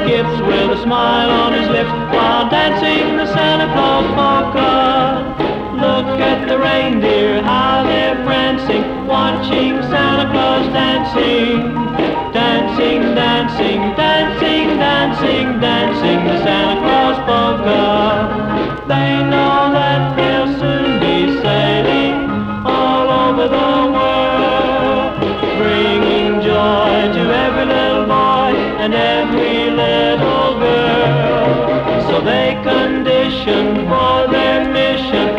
gifts with a smile on his lips while dancing the Santa Claus polka. Look at the reindeer, how they're prancing, watching Santa Claus dancing. Dancing, dancing, dancing, dancing, dancing the Santa Claus polka. They know that they'll soon be sailing all over the world, bringing joy to every little boy and every little girl. So they condition for their mission